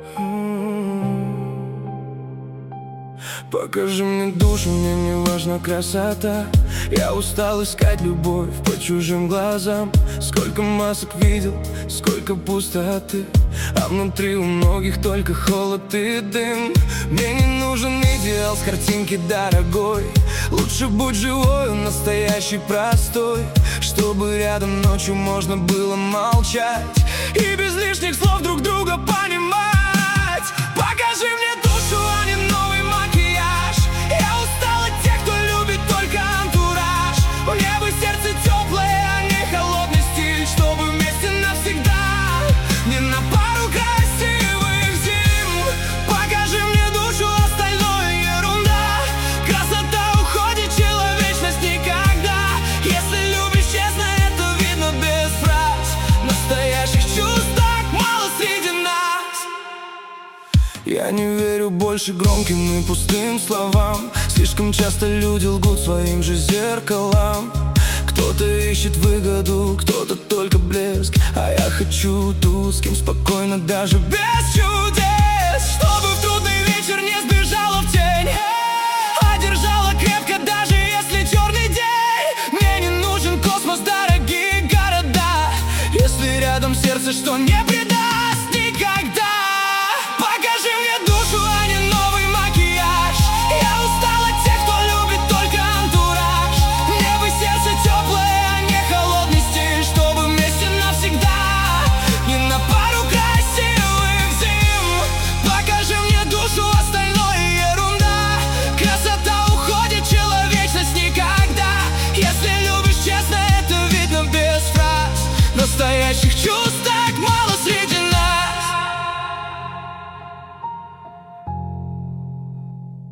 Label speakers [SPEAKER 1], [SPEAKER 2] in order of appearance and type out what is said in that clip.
[SPEAKER 1] Покажи мне душу, мне не важна красота. Я устал искать любовь по чужим глазам. Сколько масок видел, сколько пустоты, а внутри у многих только холод и дым. Мне не нужен идеал с картинки дорогой. Лучше будь живой, настоящий, простой, чтобы рядом ночью можно было молчать и без лишних слов друг друга понимать. Покажи мне душу, а не новый макияж. Я устал от тех, кто любит только антураж. Мне бы сердце теплое, а не холодный стиль, чтобы вместе навсегда, не на пару красивых зим. Покажи мне душу, остальное ерунда. Красота уходит, человечность никогда. Если любишь честно, это видно без фраз. Настоящих чувств так мало среди нас. Я не верю больше громким и пустым словам. Слишком часто люди лгут своим же зеркалам. Кто-то ищет выгоду, кто-то только блеск, а я хочу ту, с кем спокойно даже без чудес. Чтобы в трудный вечер не сбежала в тень, а держала крепко, даже если черный день. Мне не нужен космос, дорогие города, если рядом сердце, что не предаст никогда.